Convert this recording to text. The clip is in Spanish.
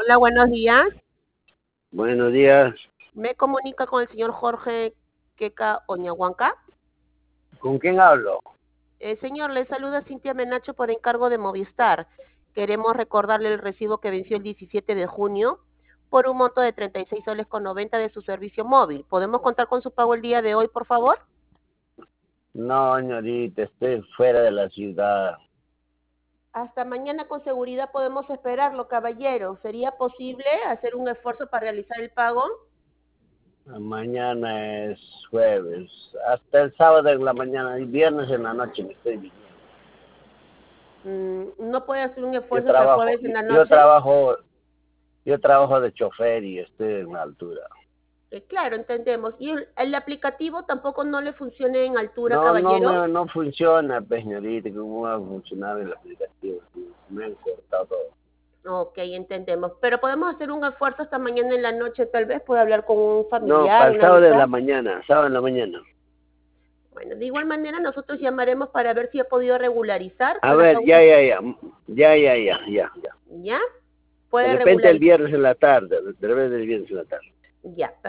Hola, buenos días. Buenos días. Me comunica con el señor Jorge Queca Oñahuanca. ¿Con quién hablo? Señor, le saluda Cintia Menacho por encargo de Movistar. Queremos recordarle el recibo que venció el 17 de junio por un monto de 36 soles con 90 de su servicio móvil. ¿Podemos contar con su pago el día de hoy, por favor? No, señorita, estoy fuera de la ciudad. Hasta mañana con seguridad podemos esperarlo, caballero. ¿Sería posible hacer un esfuerzo para realizar el pago? Mañana es jueves. Hasta el sábado en la mañana y viernes en la noche me estoy viniendo. ¿No puede hacer un Yo esfuerzo hasta el trabajo, jueves en la yo noche? trabajo, yo trabajo de chofer y estoy en la altura. Claro, entendemos. ¿Y el aplicativo tampoco no le funciona en altura, No, caballero? no funciona, pues, señorita, ¿cómo va a funcionar el aplicativo? Me han cortado todo. Ok, entendemos. Pero podemos hacer un esfuerzo hasta mañana en la noche, tal vez pueda hablar con un No, familiar, para el una sábado de amistad. la mañana, sábado en la mañana. Bueno, de igual manera nosotros llamaremos para ver si ha podido regularizar A con la ver, pausa. ya. ¿Ya? De Puede repente el regularizar. viernes en la tarde, de repente el viernes en la tarde. Ya.